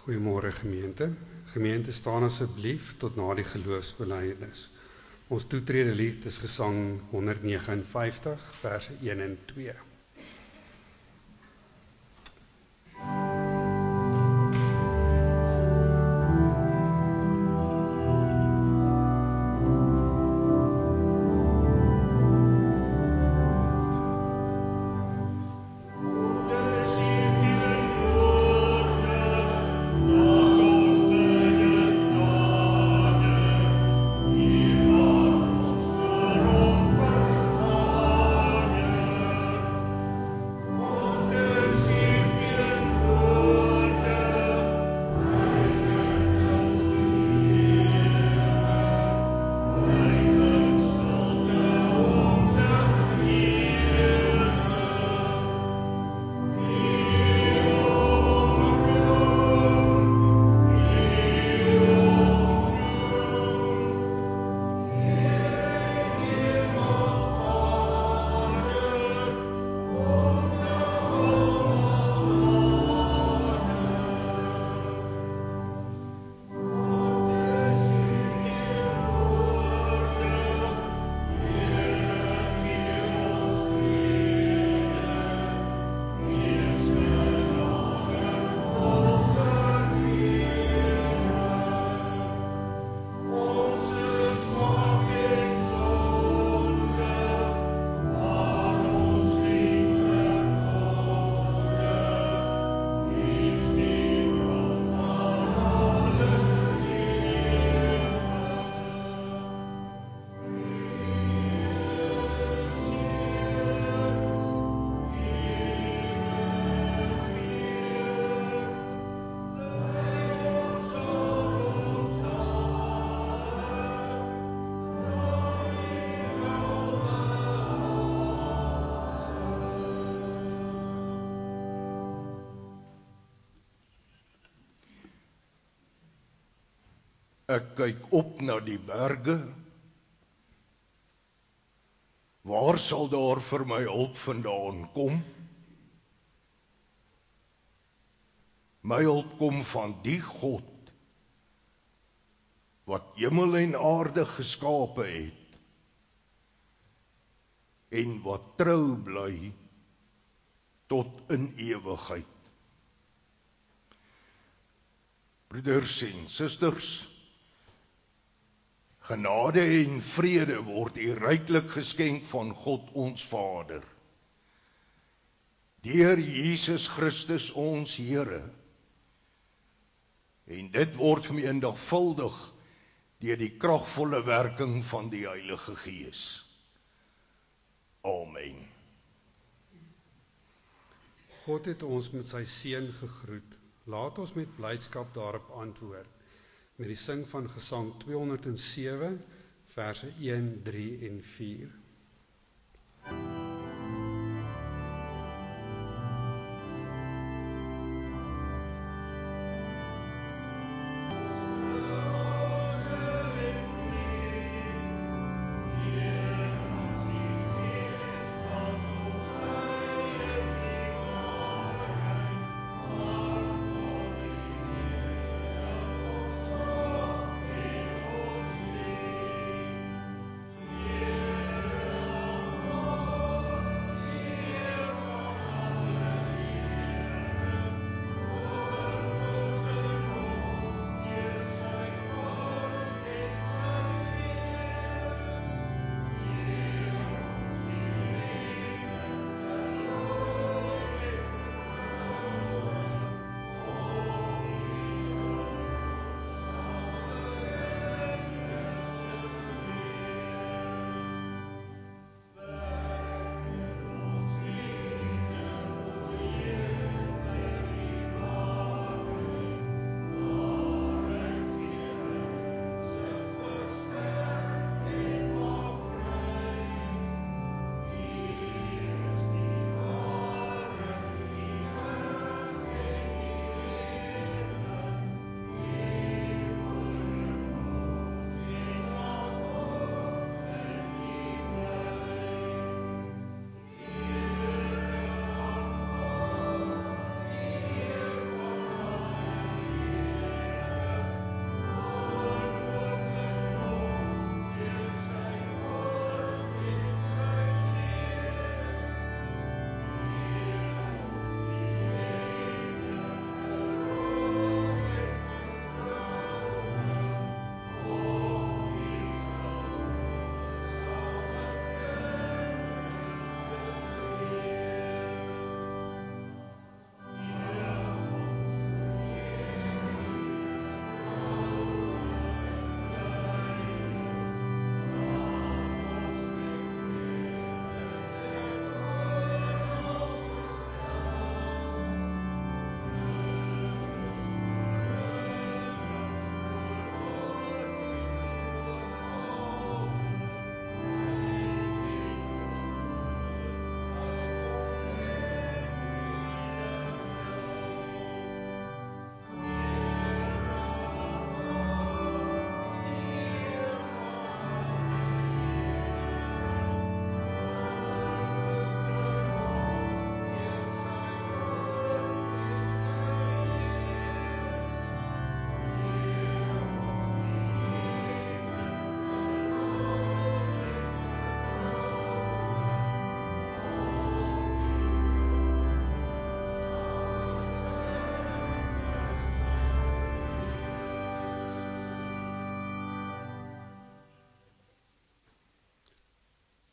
Goeiemôre gemeente. Gemeente, staan asseblief tot na die geloofsbelijdenis. Ons toetrede lied is gesang 159, verse 1 en 2. Ek kyk op na die berge. Waar sal daar vir my hulp vandaan kom? My hulp kom van die God wat hemel en aarde geskape het en wat trou bly tot in ewigheid. Broeders en susters, genade en vrede word u ryklik geskenk van God ons Vader, deur Jesus Christus ons Here, en dit word vermenigvuldig deur die kragvolle werking van die Heilige Gees. Amen. God het ons met sy seun gegroet. Laat ons met blydskap daarop antwoord, met die sing van Gesang 207, verse 1, 3 en 4.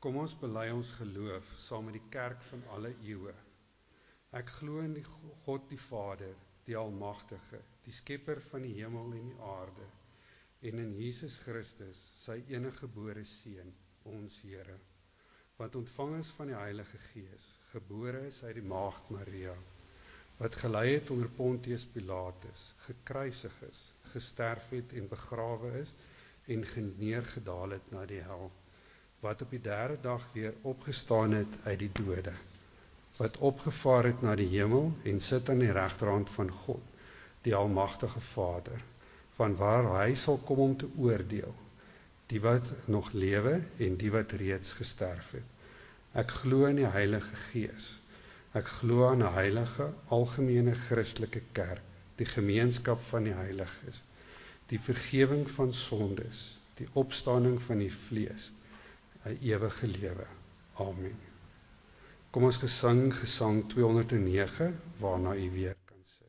Kom ons bely ons geloof saam met die kerk van alle eeue. Ek glo in die God die Vader, die Almagtige, die skepper van die hemel en die aarde, en in Jesus Christus, sy eniggebore Seun, ons Here, wat ontvang is van die Heilige Gees, gebore is uit die Maagd Maria, wat gelei het onder Pontius Pilatus, gekruisig is, gesterf het en begrawe is, en neergedaal het na die hel, wat op die 3de dag weer opgestaan het uit die dode, wat opgevaar het na die hemel en sit aan die regterhand van God, die Almagtige Vader, van waar hy sal kom om te oordeel, die wat nog lewe en die wat reeds gesterf het. Ek glo in die Heilige Gees. Ek glo aan 'n heilige, algemene Christelike kerk, die gemeenskap van die heiliges, die vergewing van sondes, die opstanding van die vlees, 'n ewige lewe. Amen. Kom ons gesang 209, waarna u weer kan sit.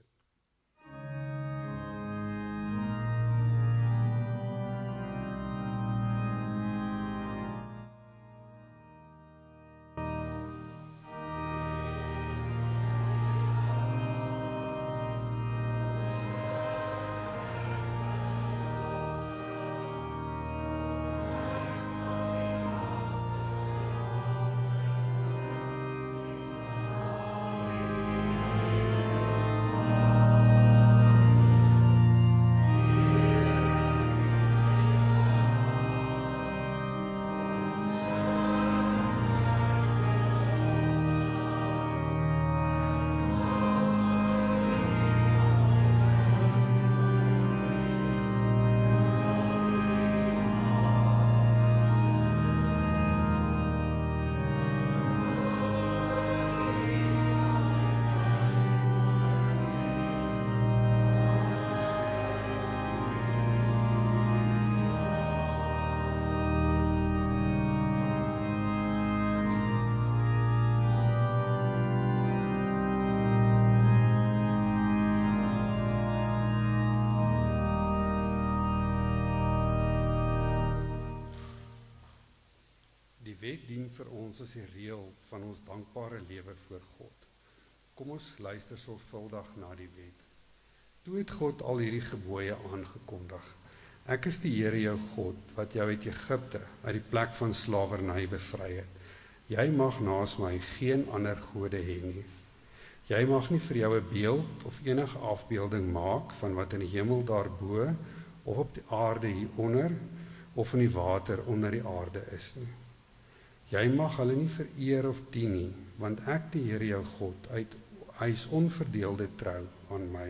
Die wet dien vir ons as die reël van ons dankbare lewe voor God. Kom ons luister sorgvuldig na die wet. Toe het God al hierdie gebooie aangekondig. Ek is die Here jou God, wat jou uit Egipte, uit die plek van slawerny bevry het. Jy mag naas my geen ander gode hê nie. Jy mag nie vir jou 'n beeld of enige afbeelding maak van wat in die hemel daarbo, of op die aarde hieronder, of in die water onder die aarde is nie. Jy mag hulle nie vereer of dien nie, want ek die Here jou God eis onverdeelde trou aan my.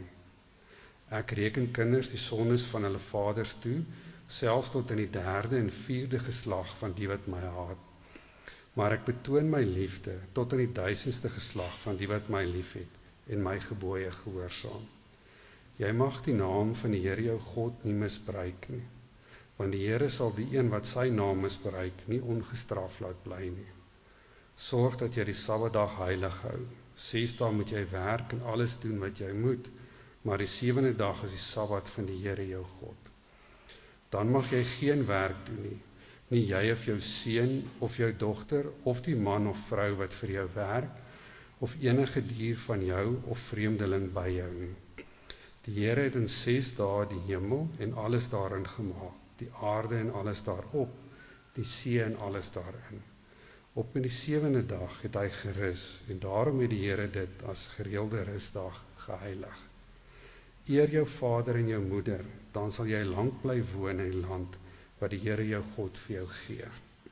Ek reken kinders die sondes van hulle vaders toe, selfs tot in die 3de en 4de geslag van die wat my haat. Maar ek betoon my liefde tot in die 1000ste geslag van die wat my liefhet en my gebooie gehoorsaam. Jy mag die naam van die Here jou God nie misbruik nie, want die Here sal die een wat sy naam misbruik nie ongestraf laat bly nie. Sorg dat jy die Sabbatdag heilig hou. 6 dae moet jy werk en alles doen wat jy moet, maar die 7de dag is die Sabbat van die Here jou God. Dan mag jy geen werk doen nie, nie jy of jou seun of jou dogter of die man of vrou wat vir jou werk, of enige dier van jou of vreemdeling by jou nie. Die Here het in 6 dae die hemel en alles daarin gemaak, die aarde en alles daarop, die see en alles daarin. Op met die 7de dag het hy gerus, en daarom het die Here dit as gereelde rusdag geheilig. Eer jou vader en jou moeder, dan sal jy lank bly woon in die land wat die Here jou God vir jou gee.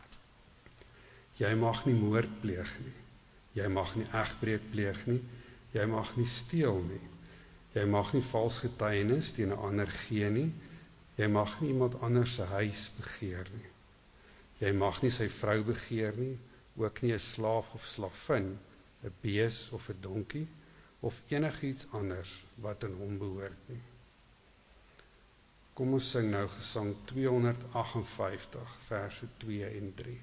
Jy mag nie moord pleeg nie, jy mag nie egbreek pleeg nie, jy mag nie steel nie, jy mag nie vals getuienis teen 'n ander gee nie, jy mag nie iemand anders se huis begeer nie. Jy mag nie sy vrou begeer nie, ook nie 'n slaaf of slavin, 'n bees of 'n donkie, of enigiets anders wat in hom behoort nie. Kom ons sing nou gesang 258, verse 2 en 3.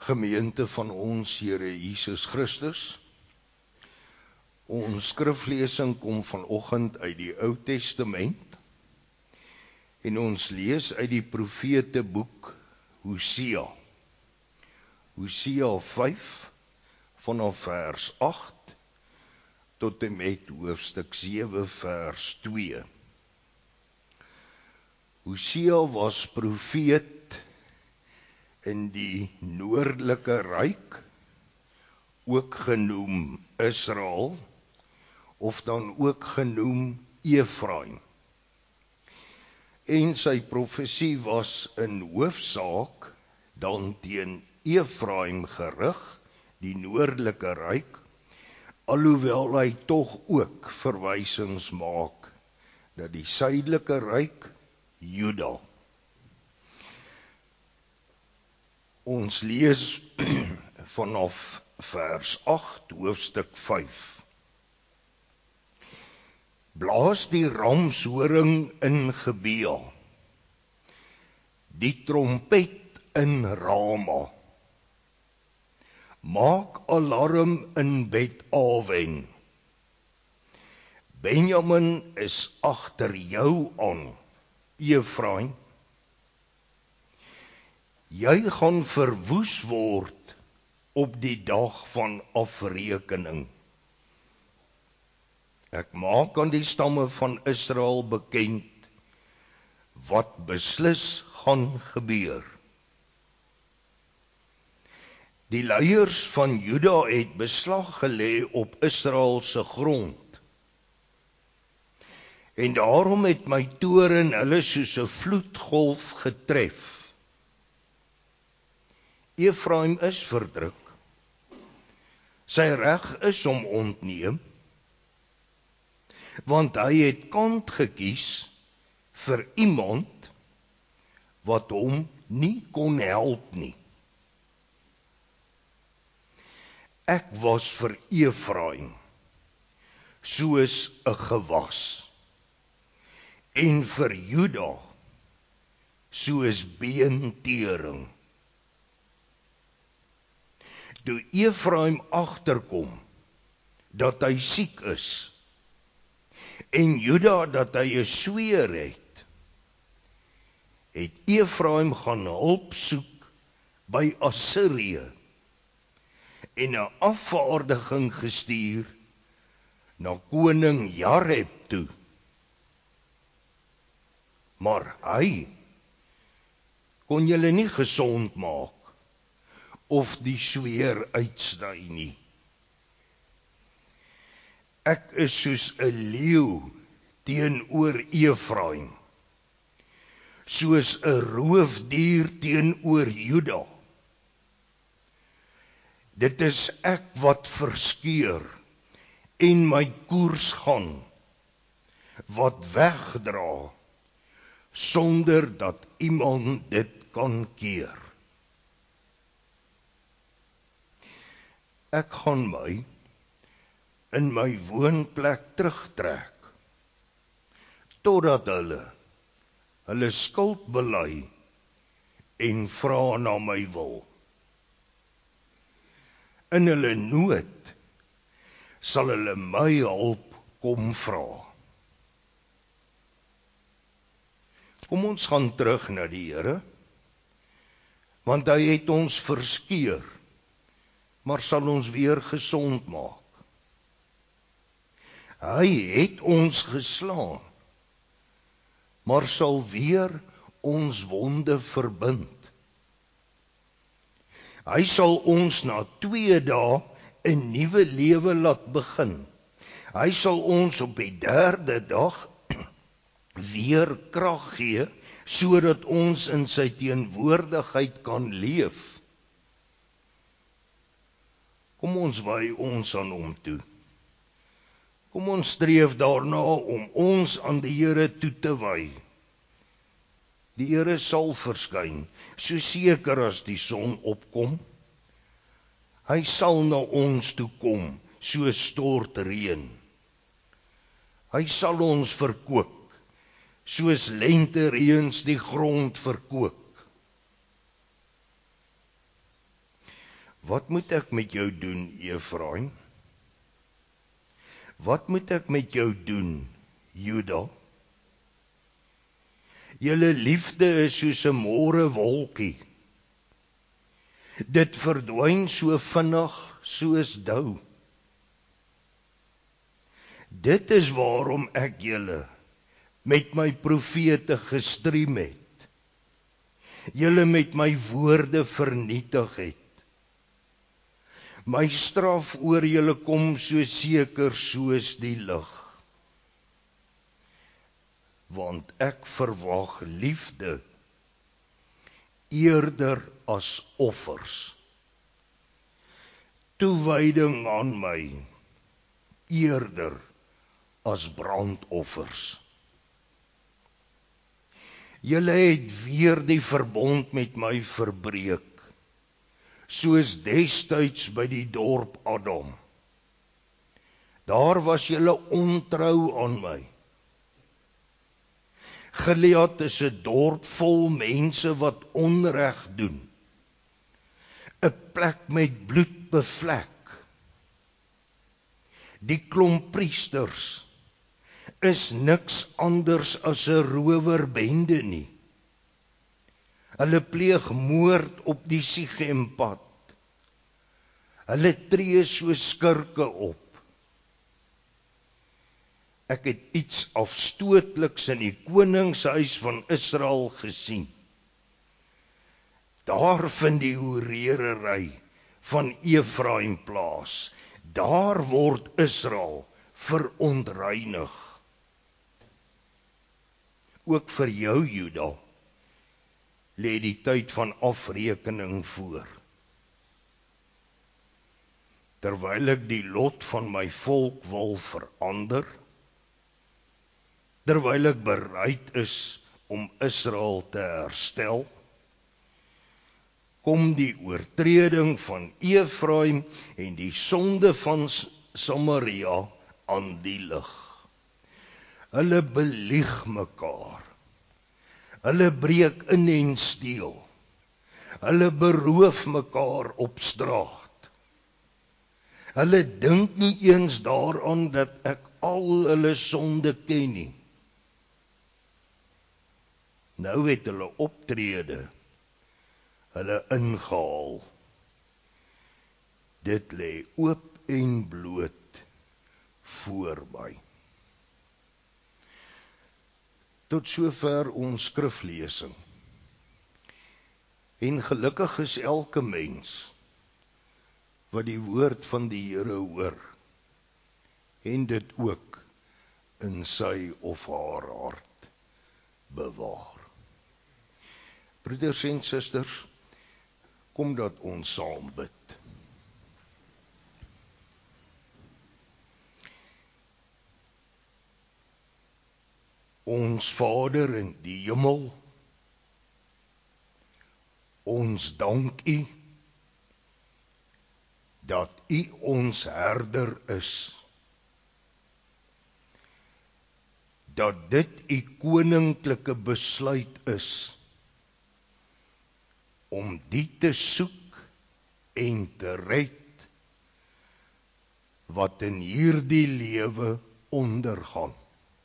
Gemeente van ons Here Jesus Christus. Ons skriflesing kom vanoggend uit die Ou Testament en ons lees uit die profeteboek Hosea. Hosea 5 vanaf vers 8 tot en met hoofstuk 7 vers 2. Hosea was profeet in die noordelike ryk, ook genoem Israel, of dan ook genoem Efraim. En sy profesie was in hoofsaak dan teen Efraim gerig, die noordelike ryk, alhoewel hy tog ook verwysings maak na die suidelike ryk, Juda. Ons lees vanaf vers 8, hoofstuk 5. Blaas die ramshoring in Gebea, die trompet in Rama. Maak alarm in Bet-Aven. Benjamin is agter jou aan, Efraim. Jy gaan verwoes word op die dag van afrekening. Ek maak aan die stamme van Israel bekend wat beslis gaan gebeur. Die leiers van Juda het beslag gelê op Israel se grond. En daarom het my toorn hulle soos 'n vloedgolf getref. Efraim is verdruk. Sy reg is hom ontneem, want hy het kant gekies vir iemand wat hom nie kon help nie. Ek was vir Efraim soos 'n gewas, en vir Juda soos beentering. Toe Efraim agterkom dat hy siek is, en Juda dat hy 'n sweer het Efraim gaan hulp soek by Assirië en 'n afvaardiging gestuur na koning Jareb toe. Maar hy kon julle nie gesond maak of die sweer uitsny nie. Ek is soos 'n leeu teenoor Efraim, soos 'n roofdier teenoor Juda. Dit is ek wat verskeur en my koers gaan, wat wegdra, sonder dat iemand dit kan keer. Ek gaan my in my woonplek terugtrek, totdat hulle skuld bely en vra na my wil. In hulle nood sal hulle my hulp kom vra. Kom ons gaan terug na die Here, want hy het ons verskeur, maar sal ons weer gesond maak. Hy het ons geslaan, maar sal weer ons wonde verbind. Hy sal ons na 2 dae 'n nuwe lewe laat begin. Hy sal ons op die 3de dag weer krag gee, sodat ons in sy teenwoordigheid kan leef. Kom ons wy ons aan hom toe. Kom ons streef daarna om ons aan die Here toe te wy. Die Here sal verskyn, so seker as die son opkom. Hy sal na ons toe kom, so stortreën. Hy sal ons verkoop, soos lentereëns die grond verkoop. Wat moet ek met jou doen, Efraim? Wat moet ek met jou doen, Juda? Julle liefde is soos 'n môrewolkie. Dit verdwyn so vinnig soos dou. Dit is waarom ek julle met my profete gestrem het. Julle met my woorde vernietig het. My straf oor julle kom so seker soos die lig. Want ek verwag liefde eerder as offers. Toewyding aan my eerder as brandoffers. Julle het weer die verbond met my verbreek, soos destyds by die dorp Adam. Daar was julle ontrou aan my. Gilead is 'n dorp vol mense wat onreg doen. 'n plek met bloed bevlek. Die klomp priesters is niks anders as 'n rowerbende nie. Hulle pleeg moord op die Sigempad. Hulle tree so skurke op. Ek het iets afstootliks in die koningshuis van Israel gesien. Daar vind die hoererery van Efraim plaas. Daar word Israel verontreinig. Ook vir jou, Juda, lê die tyd van afrekening voor. Terwyl ek die lot van my volk wil verander, terwyl ek bereid is om Israel te herstel, kom die oortreding van Efraim en die sonde van Samaria aan die lig. Hulle belieg mekaar. Hulle breek in en steel. Hulle beroof mekaar op straat. Hulle dink nie eens daaraan dat ek al hulle sonde ken nie. Nou het hulle optrede hulle ingehaal. Dit lê oop en bloot voor my. Tot sover ons skriflesing. En gelukkig is elke mens wat die woord van die Here hoor en dit ook in sy of haar hart bewaar. Broeders en susters, kom dat ons saam bid. Ons Vader in die hemel, ons dank U dat U ons herder is, dat dit U koninklike besluit is om die te soek en te red wat in hierdie lewe ondergaan.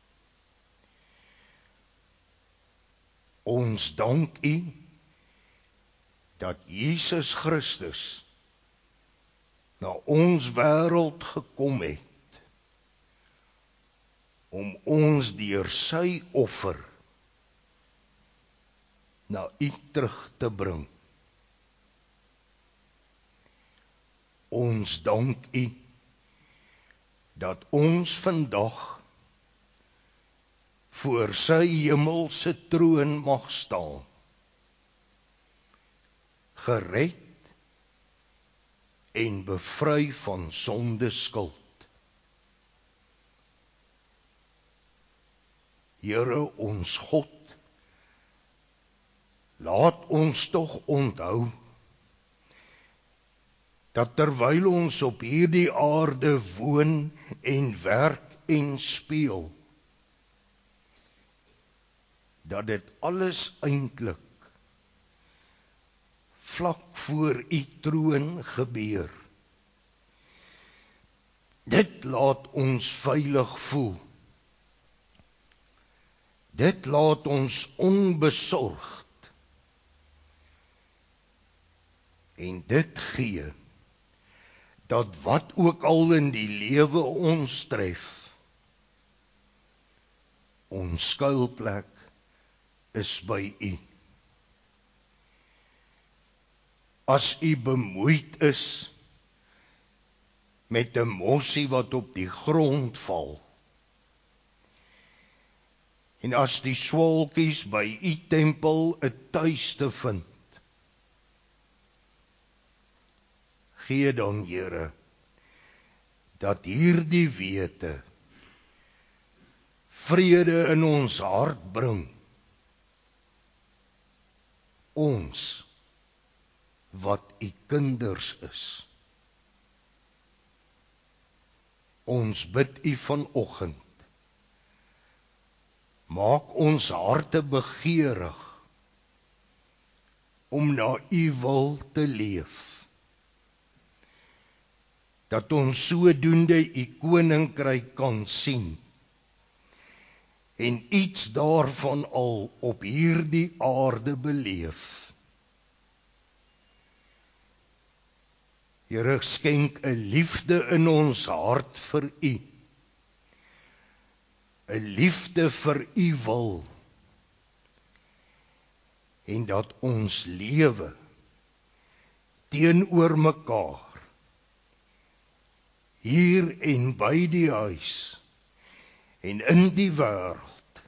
Ons dank U dat Jesus Christus na ons wêreld gekom het om ons deur sy offer na U terug te bring. Ons dank U dat ons vandag voor sy hemelse troon mag staan, gered en bevry van sonde skuld. Here ons God, laat ons tog onthou dat terwyl ons op hierdie aarde woon en werk en speel, dat dit alles eintlik vlak voor u troon gebeur. Dit laat ons veilig voel. Dit laat ons onbesorgd. En dit gee dat wat ook al in die lewe ons tref, ons skuilplek is by u. As u bemoeid is met 'n mossie wat op die grond val, en as die swaalkies by u tempel 'n tuiste vind, gee dan, Here, dat hierdie wete vrede in ons hart bring. Ons wat u kinders is. Ons bid u vanoggend. Maak ons harte begeerig om na u wil te leef. Dat ons sodoende u koninkryk kan sien en iets daarvan al op hierdie aarde beleef. Here, skenk 'n liefde in ons hart vir u. 'n Liefde vir u wil. En dat ons lewe teenoor mekaar, hier en by die huis en in die wêreld,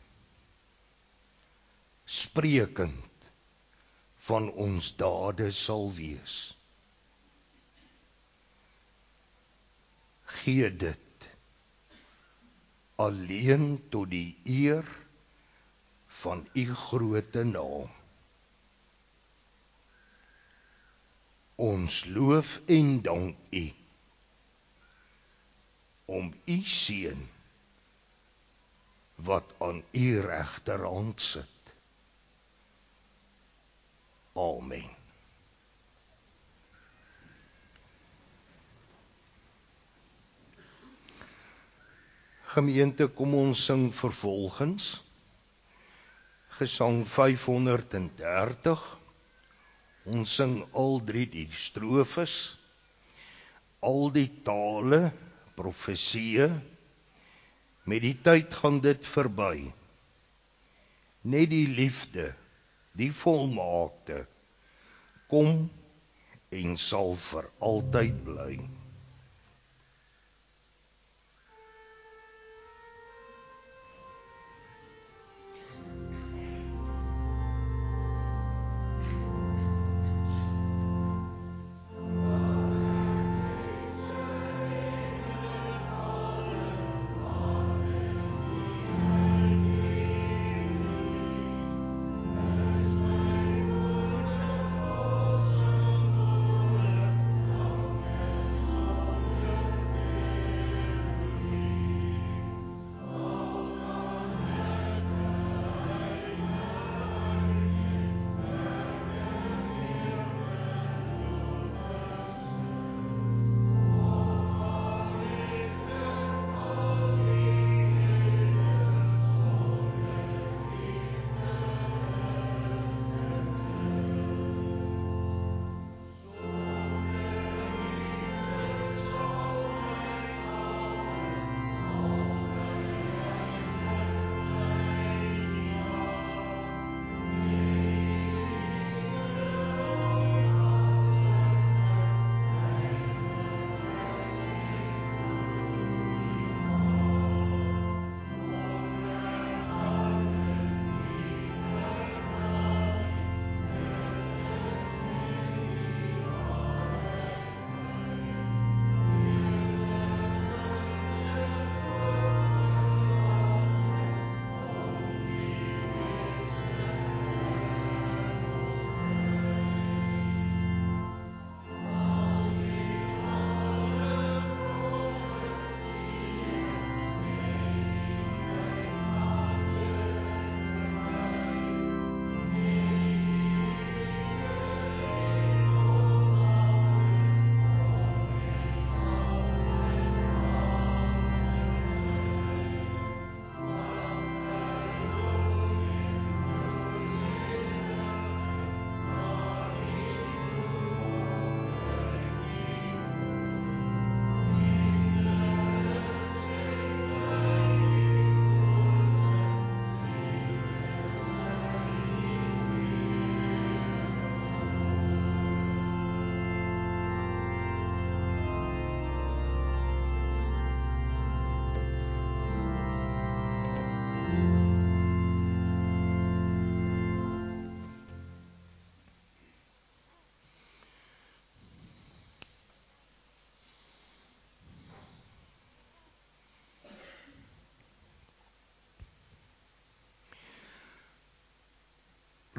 sprekend van ons dade sal wees. Gee dit alleen tot die eer van u groote naam. Ons loof en dank u om u seun wat aan u regterhand sit. Amen. Gemeente, kom ons sing vervolgens Gesang 530. Ons sing al 3 die strofes, al die tale, profesieë. Met die tyd gaan dit verby. Net die liefde, die volmaakte, kom en sal vir altyd bly.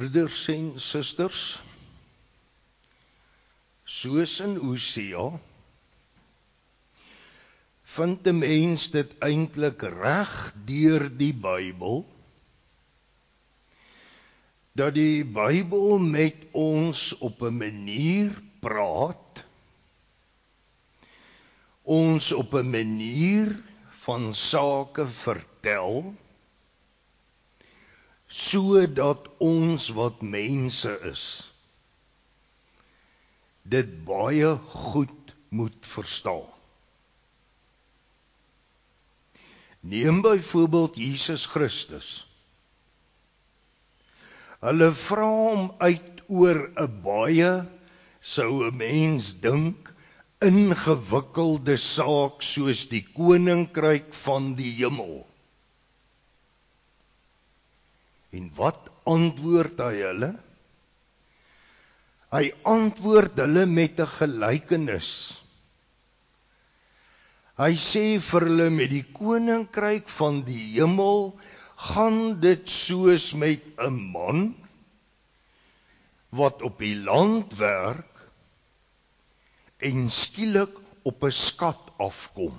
Broeders en susters, soos in Hosea, vind 'n mens dit eintlik reg deur die Bybel, dat die Bybel met ons op 'n manier praat, ons op 'n manier van sake vertel, sodat ons wat mense is, dit baie goed moet verstaan. Neem byvoorbeeld Jesus Christus. Hulle vra hom uit oor 'n baie, sou 'n mens dink, ingewikkelde saak soos die koninkryk van die hemel. En wat antwoord hy hulle? Hy antwoord hulle met 'n gelykenis. Hy sê vir hulle, met die koninkryk van die hemel gaan dit soos met 'n man wat op die land werk en skielik op 'n skat afkom.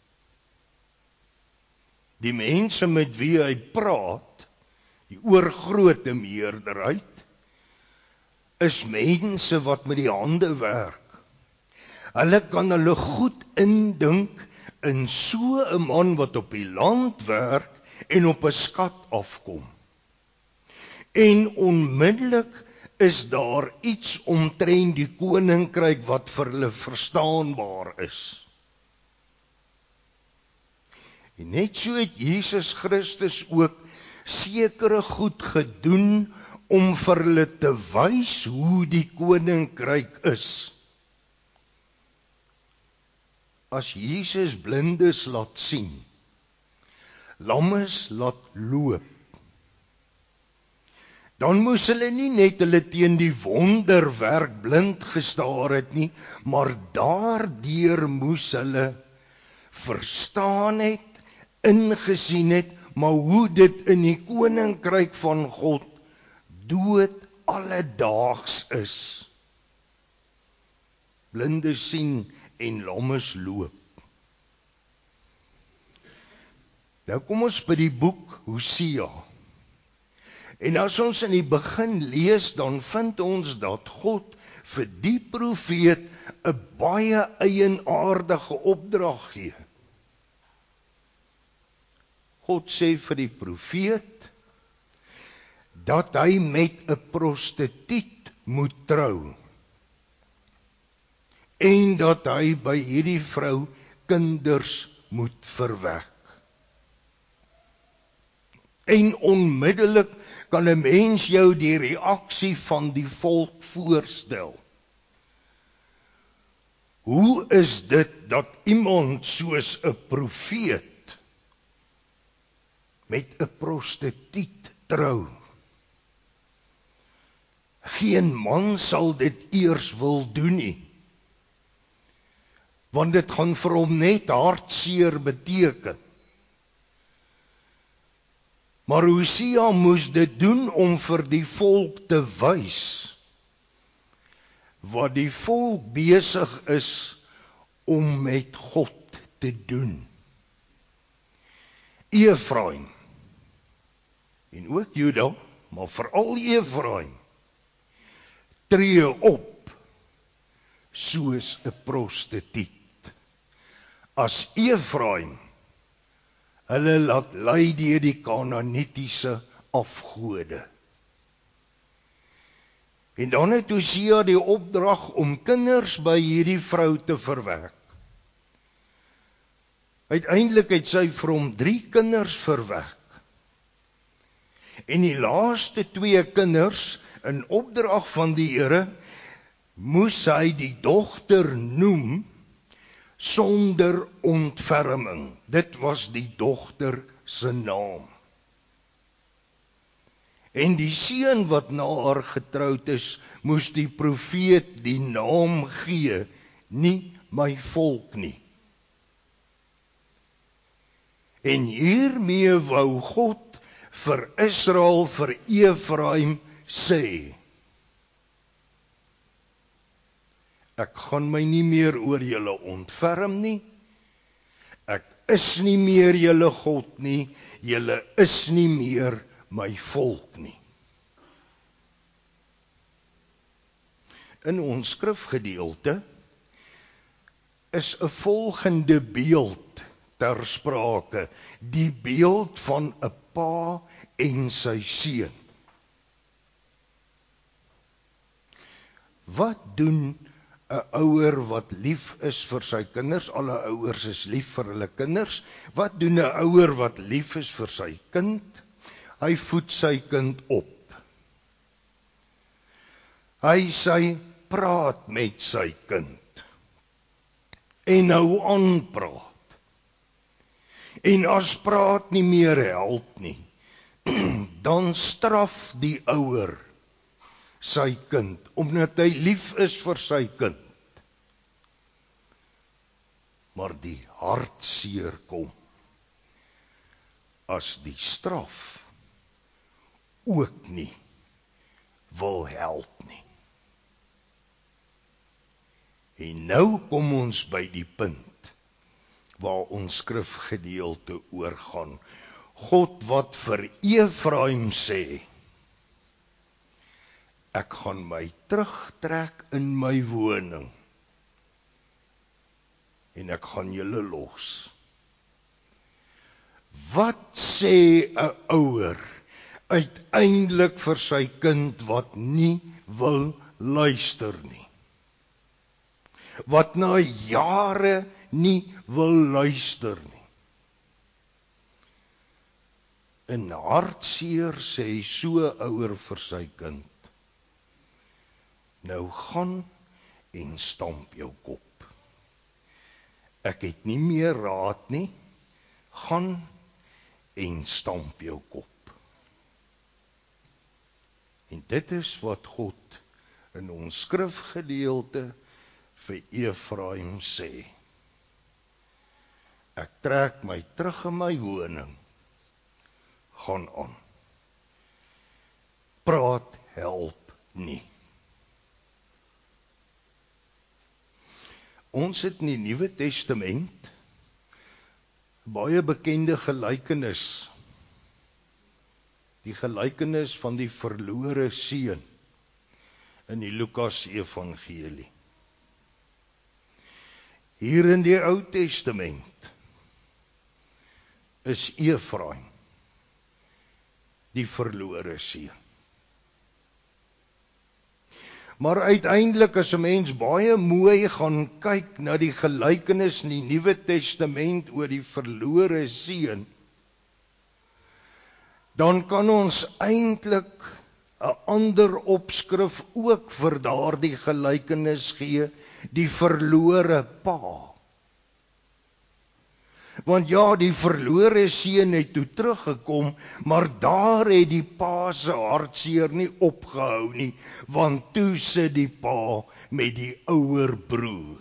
Die mense met wie hy praat, die oorgrootste meerderheid, is mense wat met die hande werk. Hulle kan hulle goed indink in so 'n man wat op die land werk en op 'n skat afkom. En onmiddellik is daar iets omtrent die koninkryk wat vir hulle verstaanbaar is. En net so het Jesus Christus ook sekere goed gedoen om vir hulle te wys hoe die koninkryk is. As Jesus blindes laat sien, lammes laat loop, dan moes hulle nie net hulle teen die wonderwerk blind gestaar het nie, maar daardeur moes hulle verstaan het, ingesien het, maar hoe dit in die koninkryk van God dood alledaags is. Blinde sien en lammes loop. Nou kom ons by die boek Hosea. En as ons in die begin lees, dan vind ons dat God vir die profeet 'n baie eienaardige opdrag gee. God sê vir die profeet dat hy met 'n prostituut moet trou en dat hy by hierdie vrou kinders moet verwek. En onmiddellik kan 'n mens jou die reaksie van die volk voorstel. Hoe is dit dat iemand soos 'n profeet met 'n prostituut trou? Geen man sal dit eers wil doen nie, want dit gaan vir hom net hartseer beteken. Maar Hosea moes dit doen om vir die volk te wys wat die volk besig is om met God te doen. Efraim, en ook Juda, maar veral Efraim, tree op soos 'n prostituut. As Efraim hulle laat lei deur die Kanaanitiese afgode. En dan het Hosea die opdrag om kinders by hierdie vrou te verwek. Uiteindelik het sy vir hom 3 kinders verwek. En die laaste 2 kinders, in opdrag van die Here, moes hy die dogter noem sonder ontferming. Dit was die dogter se naam. En die seun wat na haar getroud is, moes die profeet die naam gee, nie my volk nie. En hiermee wou God vir Israel, vir Efraim, sê, ek gaan my nie meer oor julle ontferm nie, ek is nie meer julle God nie, julle is nie meer my volk nie. In ons skrifgedeelte is 'n volgende beeld ter sprake, die beeld van 'n pa en sy seun. Wat doen 'n ouer wat lief is vir sy kinders? Alle ouers is lief vir hulle kinders. Wat doen 'n ouer wat lief is vir sy kind? Hy voed sy kind op. Hy praat met sy kind en hou aan praat. En as praat nie meer help nie, dan straf die ouer sy kind, omdat hy lief is vir sy kind. Maar die hartseer kom as die straf ook nie wil help nie. En nou kom ons by die punt waar ons skrifgedeelte oorgaan. God wat vir Efraim sê, ek gaan my terugtrek in my woning en ek gaan julle los. Wat sê 'n ouer uiteindelik vir sy kind wat nie wil luister nie? Wat na jare nie wil luister nie. In hartseer sê so 'n ouer vir sy kind, nou gaan en stamp jou kop. Ek het nie meer raad nie, gaan en stamp jou kop. En dit is wat God in ons skrifgedeelte vir Efraim sê. Ek trek my terug in my woning, gaan aan. Praat help nie. Ons het in die Nuwe Testament baie bekende gelykenis. Die gelykenis van die verlore seun in die Lukas Evangelie. Hier in die Ou Testament is Efraim die verlore seun. Maar uiteindelik as 'n mens baie mooi gaan kyk na die gelykenis in die Nuwe Testament oor die verlore seun, dan kan ons eintlik 'n ander opskrif ook vir daardie gelykenis gee, die verlore pa. Want ja, die verlore seun het toe teruggekom, maar daar het die pa se hartseer nie opgehou nie, want toe sit die pa met die ouer broer.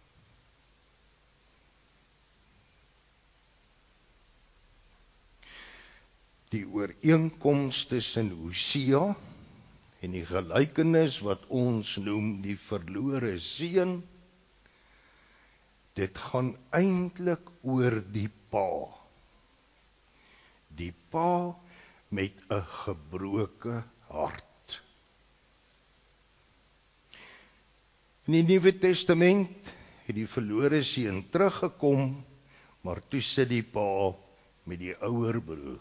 Die ooreenkoms tussen Hosea en die gelykenis wat ons noem die verlore seun, dit gaan eintlik oor die pa. Die pa met 'n gebroke hart. In die Nuwe Testament het die verlore seun teruggekom, maar toe sit die pa met die ouer broer.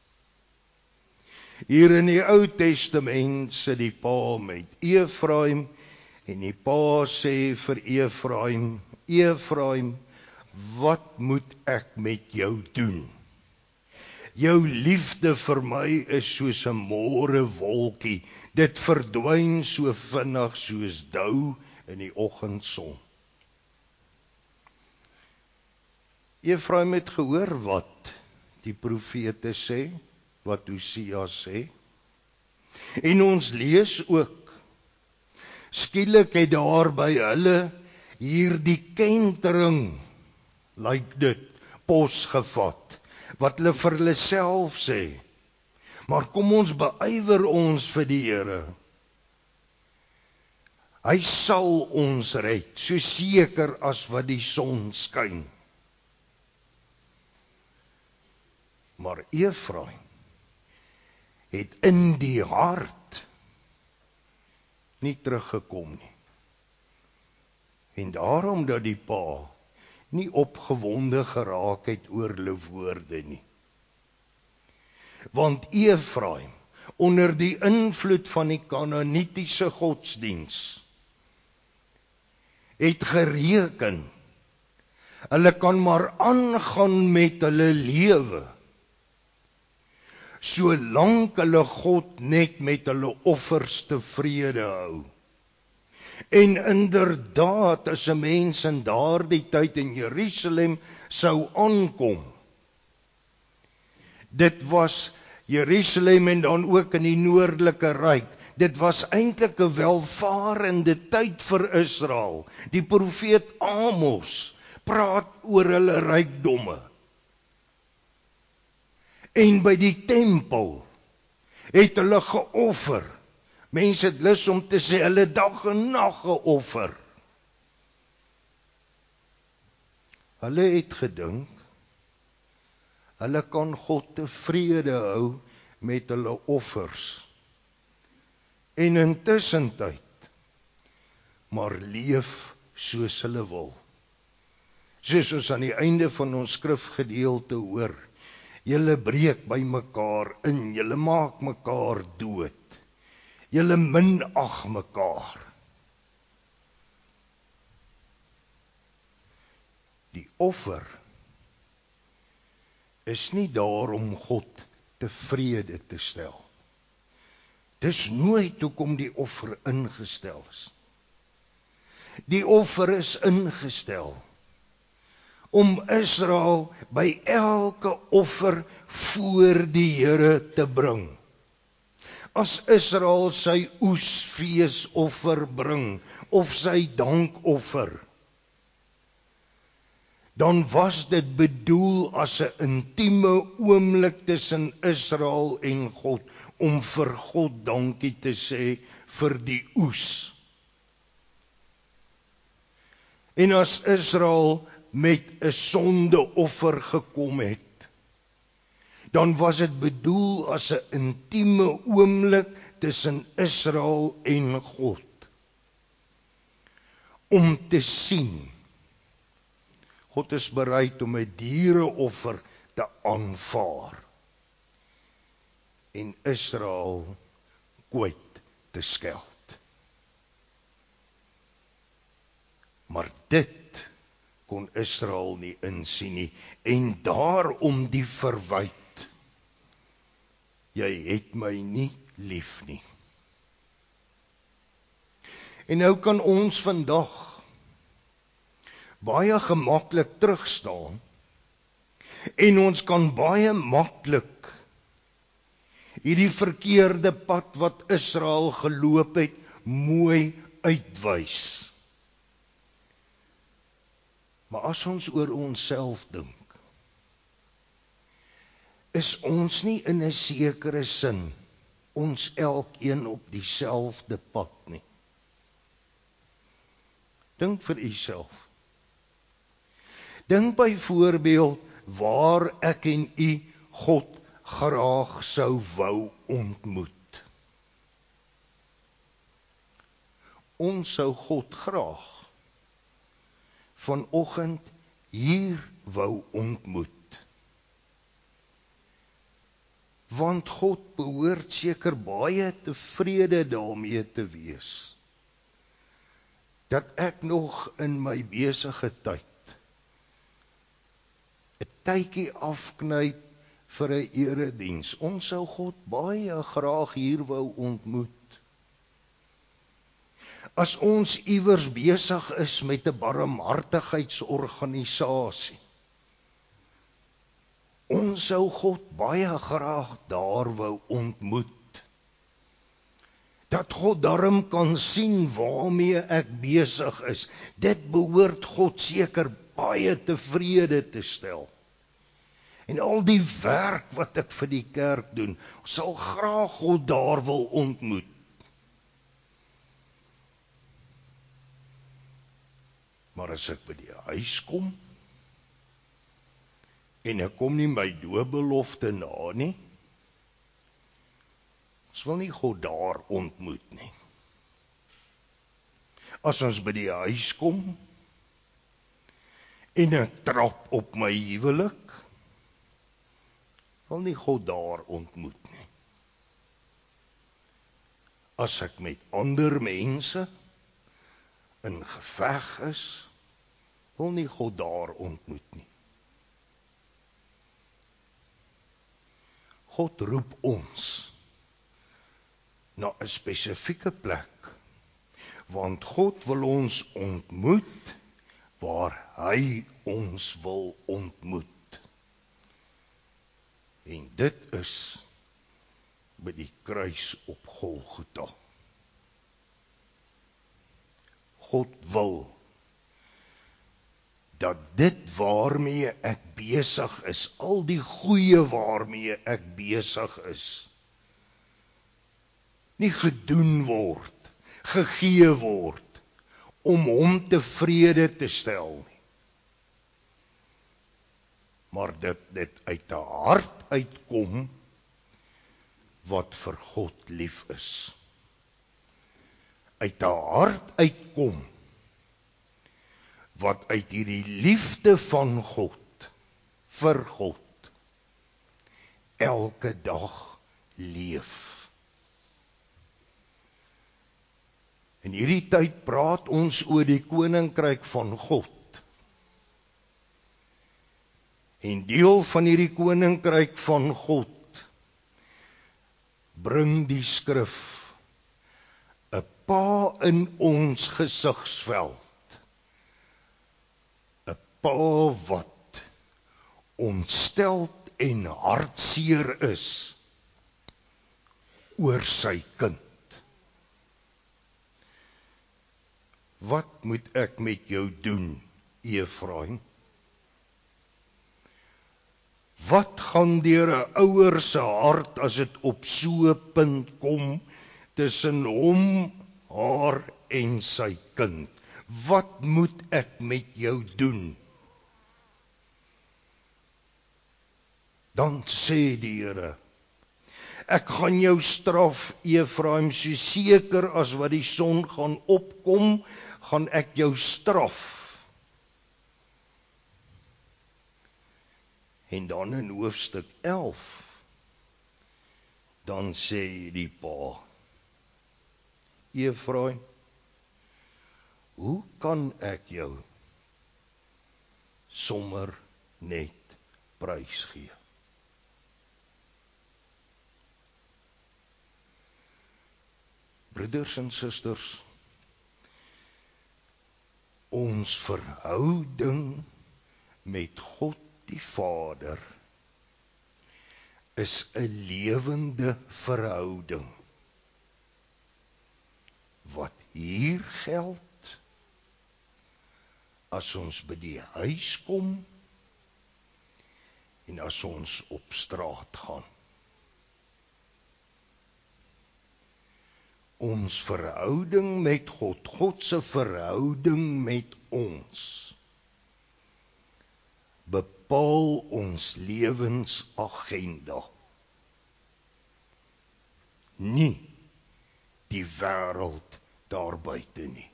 Hier in die Ou Testament sit die pa met Efraim en die pa sê vir Efraim, Efraim, wat moet ek met jou doen? Jou liefde vir my is soos 'n môre wolkie, dit verdwyn so vinnig soos dou in die oggendson. Efraim het gehoor wat die profete sê, wat Hosea sê. En ons lees ook, skielik het daar by hulle hierdie kentering, lyk dit, pos gevat, wat hulle vir hulle self sê. Maar kom ons beywer ons vir die Here. Hy sal ons red, so seker as wat die son skyn. Maar Efraim het in die hart nie teruggekom nie. En daarom dat die pa nie opgewonde geraak het oor hulle woorde nie. Want Efraim, onder die invloed van die Kanaanitiese godsdiens, het gereken, hulle kan maar aangaan met hulle lewe, solank hulle God net met hulle offers tevrede hou. En inderdaad, as 'n mens in daardie tyd in Jerusalem sou aankom, dit was Jerusalem en dan ook in die noordelike ryk, dit was eintlik 'n welvarende tyd vir Israel. Die profeet Amos praat oor hulle rykdomme. En by die tempel het hulle geoffer. Mense het lus om te sê, hulle dag en nag geoffer. Hulle het gedink, hulle kan God tevrede hou met hulle offers. En intussen tyd, maar leef soos hulle wil. Soos ons aan die einde van ons skrifgedeelte hoor, julle breek by mekaar in, julle maak mekaar dood. Julle minag mekaar. Die offer is nie daar om God tevrede te stel. Dis nooit hoekom die offer ingestel is. Die offer is ingestel om Israel by elke offer voor die Here te bring. As Israel sy oesfeesoffer bring, of sy dankoffer, dan was dit bedoel as 'n intieme oomblik tussen Israel en God, om vir God dankie te sê vir die oes. En as Israel met 'n sondeoffer gekom het, dan was dit bedoel as 'n intieme oomblik tussen Israel en God. Om te sien, God is bereid om 'n diereoffer te aanvaar en Israel kwyt te skeld. Maar dit kon Israel nie insien nie, en daarom die verwyt. Jy het my nie lief nie. En nou kan ons vandag baie gemaklik terugstaan en ons kan baie maklik hierdie verkeerde pad wat Israel geloop het, mooi uitwys. Maar as ons oor onsself dink, is ons nie in 'n sekere sin ons elkeen op dieselfde pad nie. Dink vir uself. Dink byvoorbeeld waar ek en u God graag sou wou ontmoet. Ons sou God graag vanoggend hier wou ontmoet. Want God behoort seker baie tevrede daarmee te wees, dat ek nog in my besige tyd 'n tydjie afknyp vir 'n erediens. Ons sou God baie graag hier wou ontmoet. As ons iewers besig is met 'n barmhartigheidsorganisasie, ons sou God baie graag daar wou ontmoet. Dat God darm kan sien waarmee ek besig is. Dit behoort God seker baie tevrede te stel. en al die werk wat ek vir die kerk doen, ons sal graag God daar wil ontmoet. Maar as ek by die huis kom, en ek kom nie my doopbelofte na nie, ons wil nie God daar ontmoet nie. As ons by die huis kom, en ek trap op my huwelik, wil nie God daar ontmoet nie. As ek met ander mense in geveg is, wil nie God daar ontmoet nie. God roep ons na 'n spesifieke plek, want God wil ons ontmoet waar hy ons wil ontmoet. En dit is by die kruis op Golgotha. God wil dat dit waarmee ek besig is, al die goeie waarmee ek besig is, nie gedoen word, gegee word, om hom tevrede te stel nie. Maar dit uit 'n hart uitkom, wat vir God lief is. Uit 'n hart uitkom, wat uit hierdie liefde van God, vir God, elke dag leef. In hierdie tyd praat ons oor die koninkryk van God. En deel van hierdie koninkryk van God bring die skrif 'n pa in ons gesigsveld. 'n Pa wat ontsteld en hartseer is oor sy kind. Wat moet ek met jou doen, Efraim? Wat gaan deur 'n ouer se hart as dit op so 'n punt kom tussen hom, haar en sy kind? Wat moet ek met jou doen? Dan sê die Here, ek gaan jou straf, Efraim, so seker as wat die son gaan opkom, gaan ek jou straf. En dan in hoofstuk 11, dan sê die pa, Efraim, hoe kan ek jou sommer net prys gee? Broeders en susters, ons verhouding met God die Vader is 'n lewende verhouding. Wat hier geld, as ons by die huis kom en as ons op straat gaan. Ons verhouding met God, God se verhouding met ons, bepaal ons lewensagenda. Nie die wêreld daar buite nie.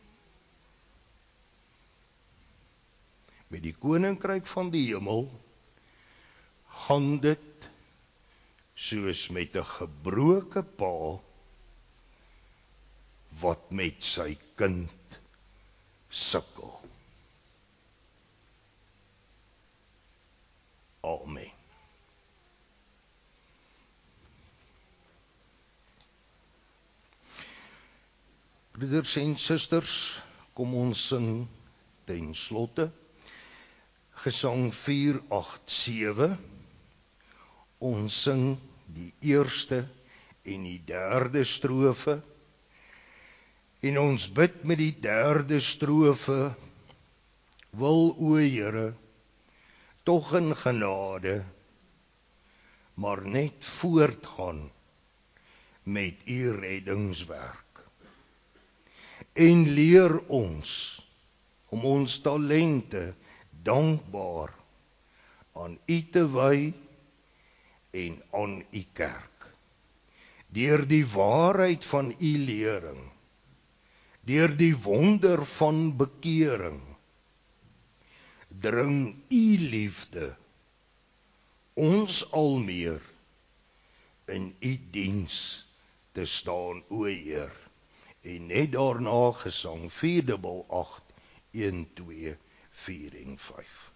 Met die koninkryk van die hemel gaan dit soos met 'n gebroke pa wat met sy kind sukkel. Amen. Broeders en susters, kom ons sing ten slotte Gesang 487. Ons sing die eerste en die derde strofe. En ons bid met die derde strofe, wil o Here, tog in genade maar net voortgaan met u reddingswerk. En leer ons om ons talente dankbaar aan u te wy en aan u kerk. Deur die waarheid van u lering, deur die wonder van bekering, dring u liefde ons al meer in u diens te staan, o Heer. En net daarna gesang 488 1 2 4 en 5.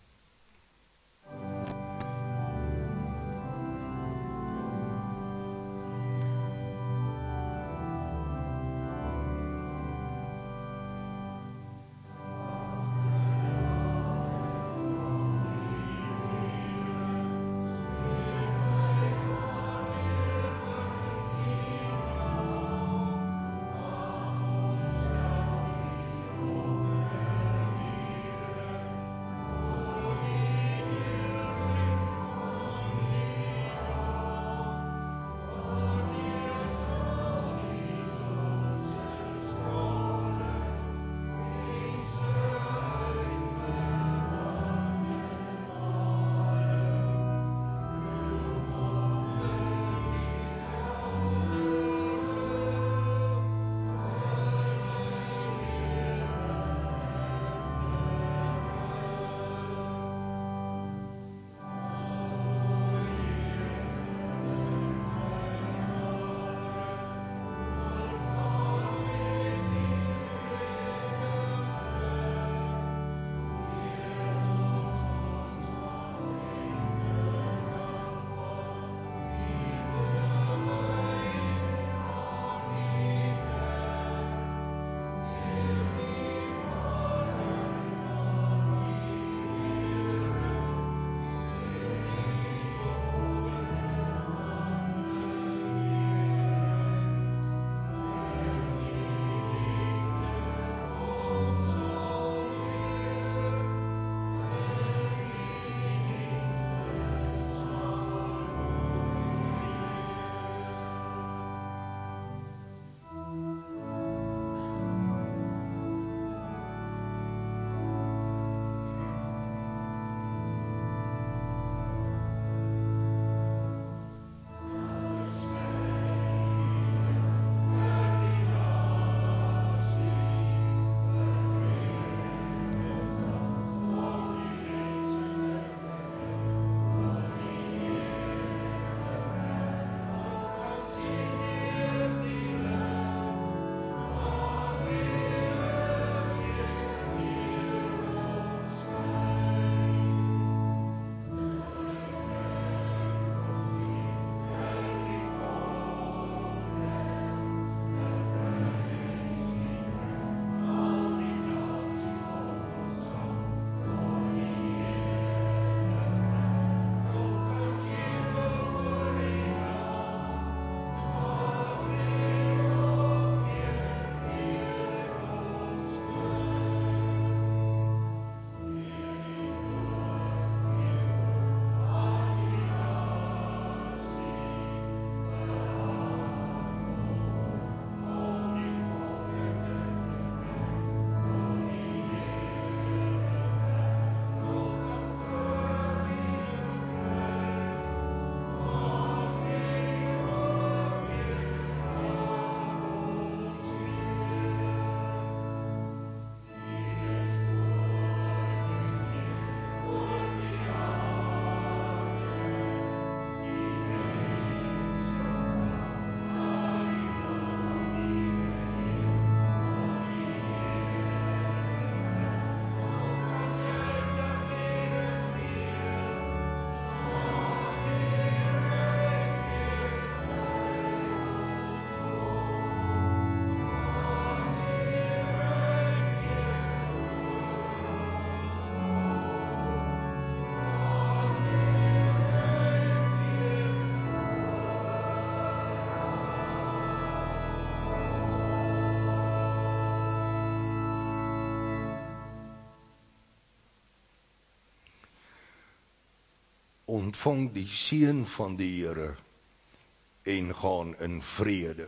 ontvang die seën van die Here en gaan in vrede.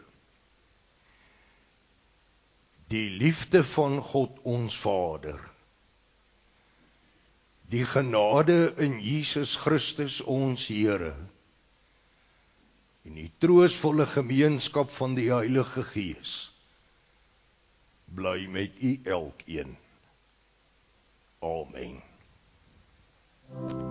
Die liefde van God ons Vader, die genade in Jesus Christus ons Here, en die troostvolle gemeenskap van die Heilige Gees, bly met u elkeen. Amen.